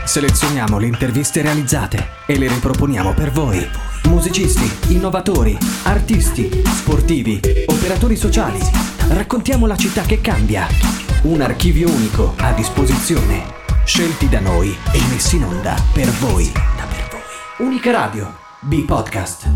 Selezioniamo le interviste realizzate e le riproponiamo per voi. Musicisti, innovatori, artisti, sportivi, operatori sociali. Raccontiamo la città che cambia. Un archivio unico a disposizione. Scelti da noi e messi in onda per voi. Unica Radio, B-Podcast.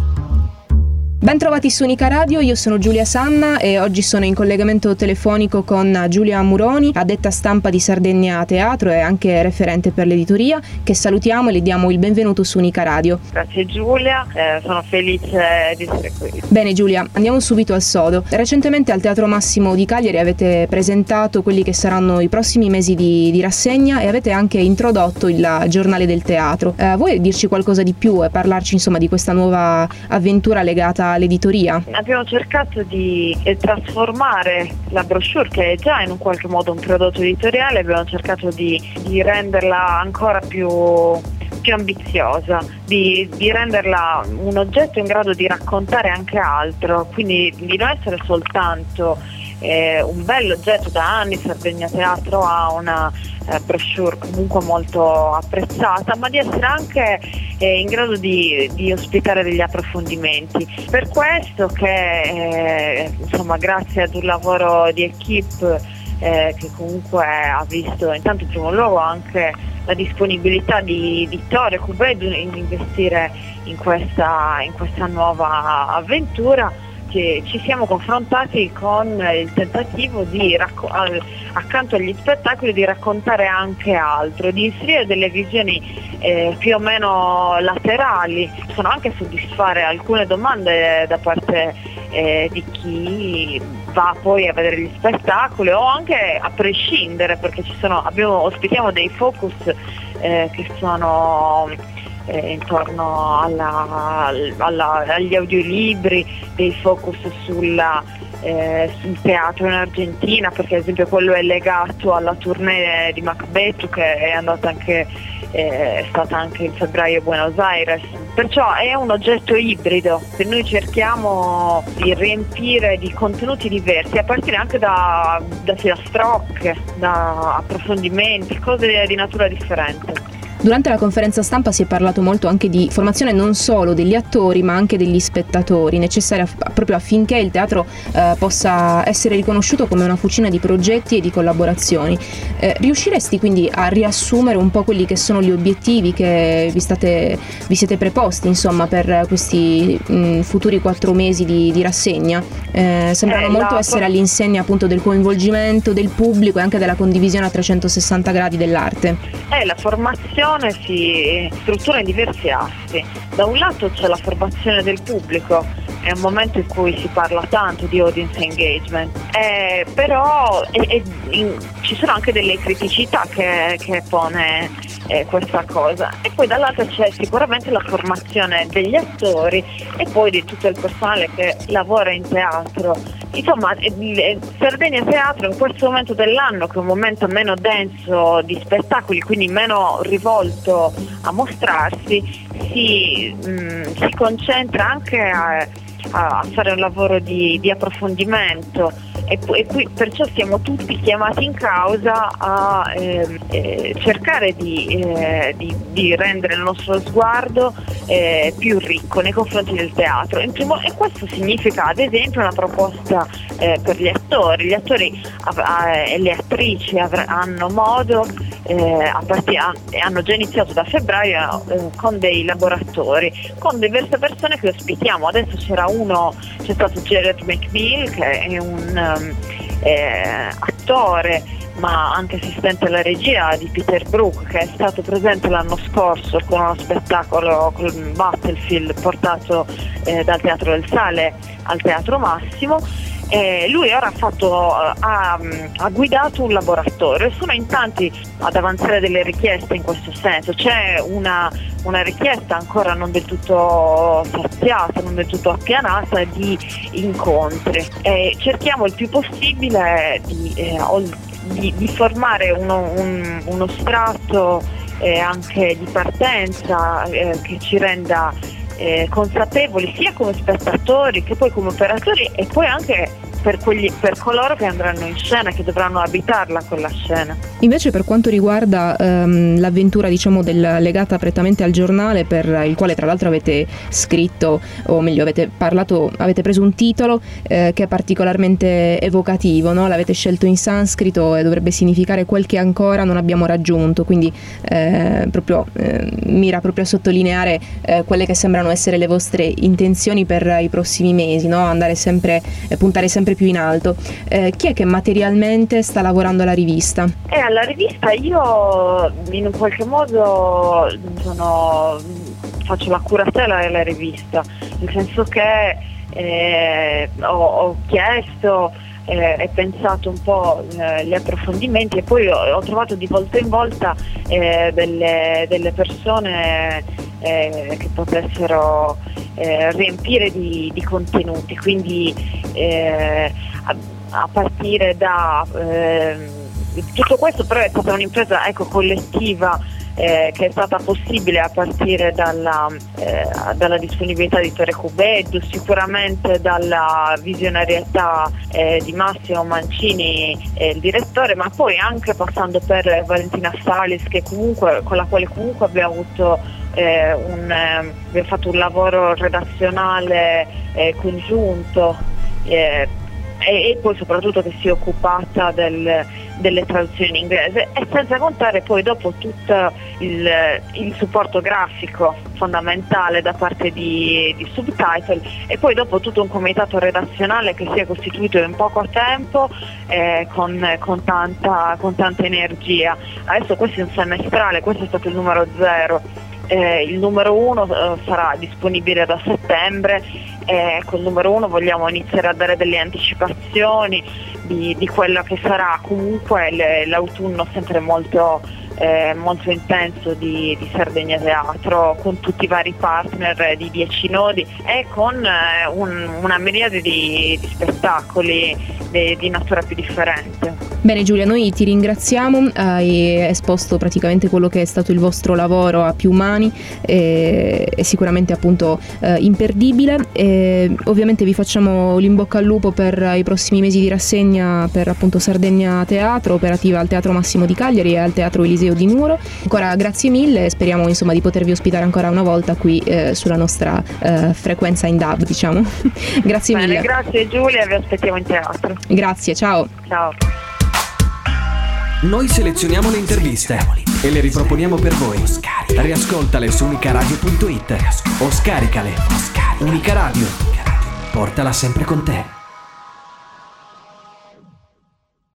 Ben trovati su Unica Radio, io sono Giulia Sanna e oggi sono in collegamento telefonico con Giulia Muroni, addetta stampa di Sardegna Teatro e anche referente per l'editoria, che salutiamo e le diamo il benvenuto su Unica Radio. Grazie Giulia, sono felice di essere qui. Bene Giulia, andiamo subito al sodo. Recentemente al Teatro Massimo di Cagliari avete presentato quelli che saranno i prossimi mesi di rassegna e avete anche introdotto il Giornale del Teatro. Vuoi dirci qualcosa di più e parlarci insomma di questa nuova avventura legata all'editoria? Abbiamo cercato di trasformare la brochure, che è già in un qualche modo un prodotto editoriale, abbiamo cercato di renderla ancora più ambiziosa, di renderla un oggetto in grado di raccontare anche altro, quindi di non essere soltanto un bello oggetto. Da anni Sardegna Teatro ha una brochure comunque molto apprezzata, ma di essere anche in grado di ospitare degli approfondimenti. Per questo che insomma, grazie ad un lavoro di equipe che comunque ha visto intanto in primo luogo anche la disponibilità di Ettore Cubedo in investire in questa nuova avventura, ci siamo confrontati con il tentativo di accanto agli spettacoli di raccontare anche altro, di inserire delle visioni più o meno laterali, possono anche soddisfare alcune domande da parte di chi va poi a vedere gli spettacoli o anche a prescindere, perché ospitiamo dei focus che sono intorno agli audiolibri, dei focus sul teatro in Argentina, perché ad esempio quello è legato alla tournée di Macbeth che è stata anche in febbraio a Buenos Aires. Perciò è un oggetto ibrido che noi cerchiamo di riempire di contenuti diversi, a partire anche da filastrocche, da approfondimenti, cose di natura differente. Durante la conferenza stampa si è parlato molto anche di formazione non solo degli attori ma anche degli spettatori, necessaria proprio affinché il teatro possa essere riconosciuto come una fucina di progetti e di collaborazioni. Riusciresti quindi a riassumere un po' quelli che sono gli obiettivi che vi siete preposti insomma per questi futuri 4 mesi di rassegna? Sembrano molto essere all'insegna appunto del coinvolgimento del pubblico e anche della condivisione a 360 gradi dell'arte. La formazione si struttura in diversi assi. Da un lato c'è la formazione del pubblico, è un momento in cui si parla tanto di audience engagement, però ci sono anche delle criticità che pone questa cosa, e poi dall'altro c'è sicuramente la formazione degli attori e poi di tutto il personale che lavora in teatro. Insomma, Sardegna Teatro in questo momento dell'anno, che è un momento meno denso di spettacoli, quindi meno rivolto a mostrarsi, si concentra anche a fare un lavoro di approfondimento e qui perciò siamo tutti chiamati in causa a cercare di rendere il nostro sguardo più ricco nei confronti del teatro. E questo significa ad esempio una proposta per gli attori. Gli attori e le attrici hanno modo hanno già iniziato da febbraio con dei laboratori con diverse persone che ospitiamo. Adesso c'è stato Jared McNeil, che è un attore ma anche assistente alla regia di Peter Brook, che è stato presente l'anno scorso con uno spettacolo con Battlefield portato dal Teatro del Sale al Teatro Massimo. Lui ora ha guidato un laboratorio e sono in tanti ad avanzare delle richieste in questo senso. C'è una richiesta ancora non del tutto saziata, non del tutto appianata di incontri. Cerchiamo il più possibile di formare uno strato anche di partenza che ci renda consapevoli sia come spettatori che poi come operatori e poi anche per coloro che andranno in scena, che dovranno abitarla quella scena. Invece per quanto riguarda l'avventura, diciamo, legata prettamente al giornale, per il quale tra l'altro avete scritto, o meglio avete preso un titolo che è particolarmente evocativo, no? L'avete scelto in sanscrito e dovrebbe significare quel che ancora non abbiamo raggiunto, quindi mira proprio a sottolineare quelle che sembrano essere le vostre intenzioni per i prossimi mesi, no? Puntare sempre più in alto. Chi è che materialmente sta lavorando alla rivista? Alla rivista io in un qualche modo faccio la curatela della rivista, nel senso che ho chiesto e pensato un po' gli approfondimenti, e poi ho trovato di volta in volta delle persone che potessero riempire di contenuti, quindi a partire da tutto questo. Però è stata un'impresa collettiva che è stata possibile a partire dalla disponibilità di Ettore Cubeddu, sicuramente dalla visionarietà di Massimo Mancini, il direttore, ma poi anche passando per Valentina Salis, con la quale comunque abbiamo fatto un lavoro redazionale congiunto, e poi soprattutto che si è occupata delle traduzioni in inglese, e senza contare poi dopo tutto il supporto grafico fondamentale da parte di Subtitle, e poi dopo tutto un comitato redazionale che si è costituito in poco tempo con tanta energia. Adesso questo è un semestrale, questo è stato il numero 0. Il numero 1 sarà disponibile da settembre, col numero 1 vogliamo iniziare a dare delle anticipazioni di quello che sarà comunque l'autunno sempre molto intenso di Sardegna Teatro, con tutti i vari partner di 10 nodi e con una miriade di spettacoli di natura più differente. Bene Giulia, noi ti ringraziamo, hai esposto praticamente quello che è stato il vostro lavoro a più mani, è sicuramente appunto imperdibile, e ovviamente vi facciamo l'in-bocca al lupo per i prossimi mesi di rassegna per appunto Sardegna Teatro, operativa al Teatro Massimo di Cagliari e al Teatro Eliseo di Nuoro. Ancora grazie mille, speriamo insomma di potervi ospitare ancora una volta qui sulla nostra frequenza in DAB, diciamo. Grazie mille. Grazie Giulia, vi aspettiamo in teatro. Grazie, ciao. Ciao. Noi selezioniamo le interviste e le riproponiamo per voi. Riascoltale su unicaradio.it o scaricale. Unica Radio, portala sempre con te.